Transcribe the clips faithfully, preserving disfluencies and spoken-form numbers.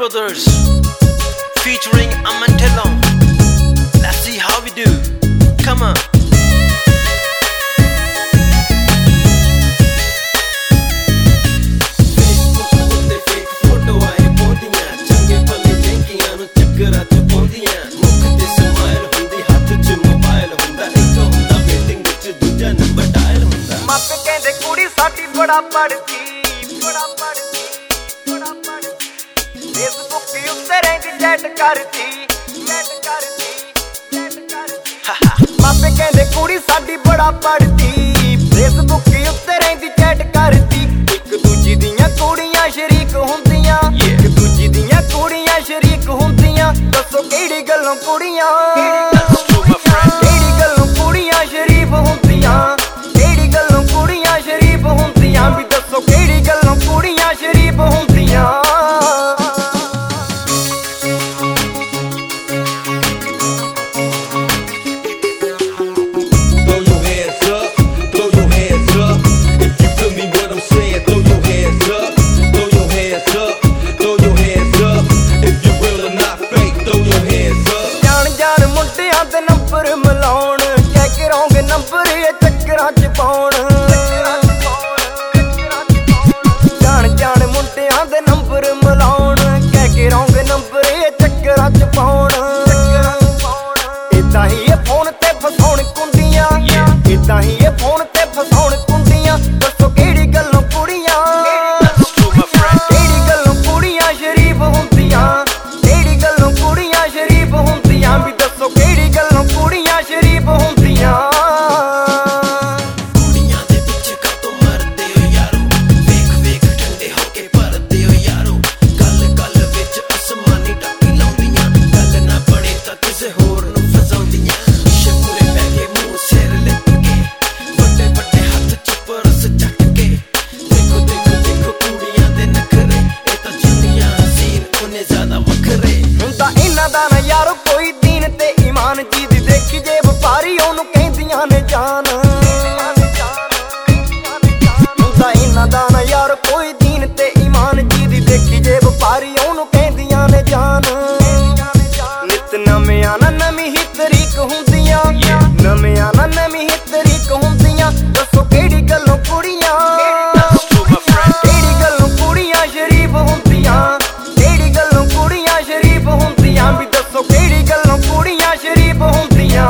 Brothers featuring Aman Thelon. Let's see how we do. Come on. ਮਾਪੇ ਕਹਿੰਦੇ ਕੁੜੀ ਸਾਡੀ ਬੜਾ ਪੜ੍ਹਦੀ ਬੜਾ ਪੜ੍ਹਦੀ ਬੜਾ ਪੜ੍ਹਦੀ ਫੇਸਬੁੱਕ ਉੱਤੇ ਰਹਿੰਦੀ ਚੈਟ ਕਰਦੀ ਚੈਟ ਕਰਦੀ ਚੈਟ ਕਰਦੀ ਮਾਪੇ ਕਹਿੰਦੇ ਕੁੜੀ ਸਾਡੀ ਬੜਾ ਪੜ੍ਹਦੀ ਫੇਸਬੁੱਕ ਉੱਤੇ ਰਹਿੰਦੀ ਚੈਟ ਕਰਦੀ ਇੱਕ ਦੂਜੀ ਦੀਆਂ ਕੁੜੀਆਂ ਸ਼ਰੀਕ ਹੁੰਦੀਆਂ ਇੱਕ ਦੂਜੀ ਦੀਆਂ ਕੁੜੀਆਂ ਸ਼ਰੀਕ ਹੁੰਦੀਆਂ ਦੱਸੋ ਕਿਹੜੀ ਗੱਲੋਂ ਕੁੜੀਆਂ ਕਿਹੜੀ ਗੱਲੋਂ ਕੁੜੀਆਂ ਸ਼ਰੀਫ ਹੁੰਦੀਆਂ ਕਿਹੜੀ ਗੱਲੋਂ ਕੁੜੀਆਂ ਸ਼ਰੀਫ ਹੁੰਦੀਆਂ ਵੀ ਦੱਸੋ ਕਿਹੜੀ ਗੱਲੋਂ ਕੁੜੀਆਂ ਸ਼ਰੀਫ ਹੁੰਦੀਆਂ ਜਾਣ ਜਾਣ ਮੁੰਡਿਆਂ ਦੇ ਨੰਬਰ ਮਿਲਾਉਣ ਕਹਿ ਕੇ ਰੋਂਗੇ ਨੰਬਰ ਇਹ ਚੱਕਰਾਂ ਚ ਪਾਉਣ ਜਾਣ ਜਾਣ ਮੁੰਡਿਆਂ ਦੇ ਨੰਬਰ ਮਿਲਾਉਣ ਕਹਿ ਕੇ ਰੋਂਗੇ ਨੰਬਰ ਇਹ ਚੱਕਰਾਂ ਚ ਪਾਉਣ ਇਦਾਂ ਹੀ ਇਹ ਫੋਨ ਤੇ ਫਸਾਉਣ ਕੁੰਡੀਆਂ ਇਦਾਂ ਹੀ ਇਹ ਫੋਨ ਤੇ ਫਸਾਉਣ ਕੁੰਡੀਆਂ ਦੱਸੋ ਕਿਹੜੀ ਗੱਲੋਂ ਕੁੜੀਆਂ ਕਿਹੜੀ ਗੱਲੋਂ ਕੁੜੀਆਂ ਸ਼ਰੀਫ ਹੁੰਦੀਆਂ ਕਿਹੜੀ ਗੱਲੋਂ ਕੁੜੀਆਂ ਸ਼ਰੀਫ ਹੁੰਦੀਆਂ ਵੀ ਦੱਸੋ ਕਿਹੜੀ ਗੱਲੋਂ ਕੁੜੀਆਂ ਸ਼ਰੀਫ ਹੁੰਦੀਆਂ ਦਾ ਨਾ ਯਾਰ ਕੋਈ ਦੀਨ ਤੇ ਈਮਾਨ ਜੀ ਦੀ ਦੇਖੀ ਜੇ ਵਪਾਰੀ ਉਹਨੂੰ ਕਹਿੰਦੀਆਂ ਨੇ ਜਾਨ ਹੁੰਦਾ ਇਹਨਾਂ ਦਾ ਨਾ ਯਾਰ ਕੋਈ ਦੀਨ ਤੇ ਈਮਾਨ ਜੀ ਦੀ ਦੇਖੀ ਜੇ ਵਪਾਰੀ ਉਹਨੂੰ ਕਹਿੰਦੀਆਂ ਨੇ ਜਾਨ ਨਿਤ ਨਵਿਆਂ ਨਾ ਨਵੀਂ ਹੀ ਤਰੀਕ ਹੁੰਦੀਆਂ ਨਵਿਆਂ ਨਾ ਨਵੀਂ ਹੀ ਤਰੀਕ ਹੁੰਦੀਆਂ ਦੱਸੋ ਕਿਹੜੀ ਗੱਲੋਂ ਕੁੜੀਆਂ ਕਿਹੜੀ ਗੱਲੋਂ ਕੁੜੀਆਂ ਸ਼ਰੀਫ ਹੁੰਦੀਆਂ ਕਿਹੜੀ ਗੱਲੋਂ ਕੁੜੀਆਂ ਸ਼ਰੀਫ ਹੁੰਦੀਆਂ ਵੀ ਦੱਸੋ ਕਿਹੜੀ ਗੱਲੋਂ ਕੁੜੀਆਂ ਸ਼ਰੀਫ ਹੁੰਦੀਆਂ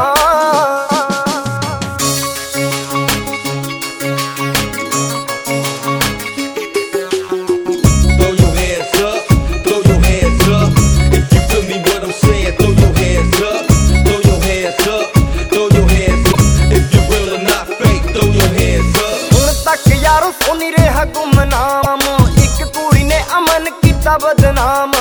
ਹੁਣ ਤੱਕ ਯਾਰੋ ਸੋਨੀ ਰਿਹਾ ਗੁੰਮਨਾਮ ਇੱਕ ਕੁੜੀ ਨੇ ਅਮਨ ਕੀਤਾ ਬਦਨਾਮ